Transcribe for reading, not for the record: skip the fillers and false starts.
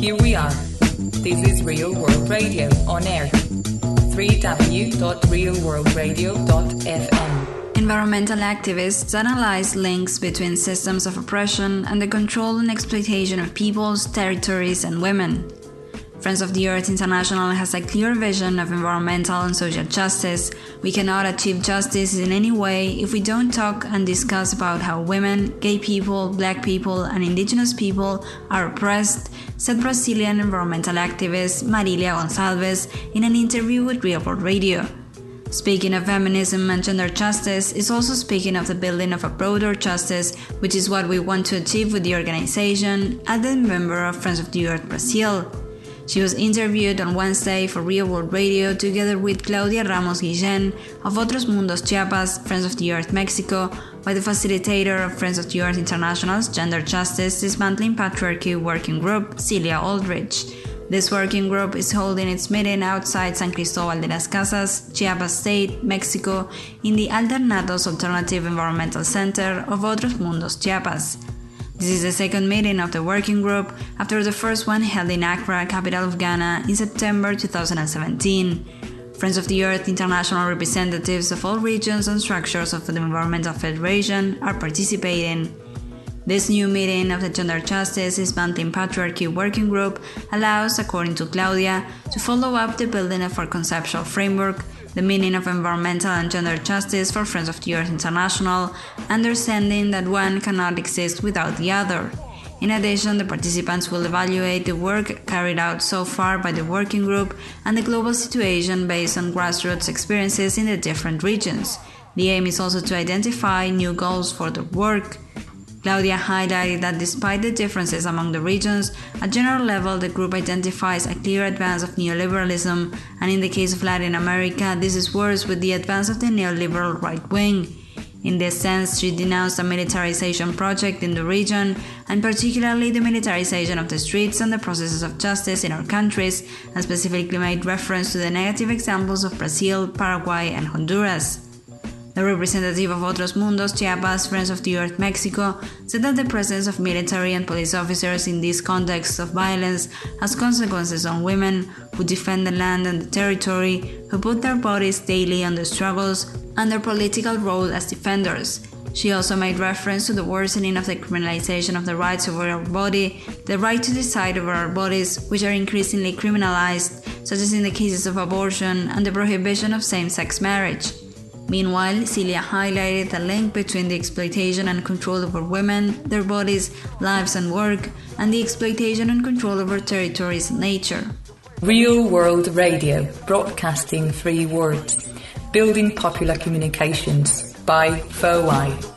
here we are. This is Real World Radio on air. www.realworldradio.fm. Environmental activists analyze links between systems of oppression and the control and exploitation of peoples, territories, and women. Friends of the Earth International has a clear vision of environmental and social justice. We cannot achieve justice in any way if we don't talk and discuss about how women, gay people, black people, and indigenous people are oppressed, said Brazilian environmental activist Marilia Gonçalves in an interview with Real World Radio. Speaking of feminism and gender justice is also speaking of the building of a broader justice, which is what we want to achieve with the organization, added a member of Friends of the Earth Brazil. She was interviewed on Wednesday for Real World Radio together with Claudia Ramos Guillén of Otros Mundos Chiapas, Friends of the Earth Mexico, by the facilitator of Friends of the Earth International's Gender Justice Dismantling Patriarchy Working Group, Celia Aldrich. This working group is holding its meeting outside San Cristobal de las Casas, Chiapas State, Mexico, in the Alternados Alternative Environmental Center of Otros Mundos Chiapas. This is the second meeting of the working group after the first one held in Accra, capital of Ghana, in September 2017. Friends of the Earth International representatives of all regions and structures of the Environmental Federation are participating. This new meeting of the Gender Justice Dismantling Patriarchy Working Group allows, according to Claudia, to follow up the building of our conceptual framework, the meaning of environmental and gender justice for Friends of the Earth International, understanding that one cannot exist without the other. In addition, the participants will evaluate the work carried out so far by the working group and the global situation based on grassroots experiences in the different regions. The aim is also to identify new goals for the work. Claudia highlighted that despite the differences among the regions, at general level the group identifies a clear advance of neoliberalism, and in the case of Latin America, this is worse with the advance of the neoliberal right wing. In this sense, she denounced a militarization project in the region, and particularly the militarization of the streets and the processes of justice in our countries, and specifically made reference to the negative examples of Brazil, Paraguay, and Honduras. The representative of Otros Mundos Chiapas, Friends of the Earth Mexico, said that the presence of military and police officers in these contexts of violence has consequences on women who defend the land and the territory, who put their bodies daily on the struggles, and their political role as defenders. She also made reference to the worsening of the criminalization of the rights over our body, the right to decide over our bodies, which are increasingly criminalized, such as in the cases of abortion and the prohibition of same-sex marriage. Meanwhile, Celia highlighted the link between the exploitation and control over women, their bodies, lives and work, and the exploitation and control over territories and nature. Real World Radio, broadcasting 3 words. Building popular communications by FOI.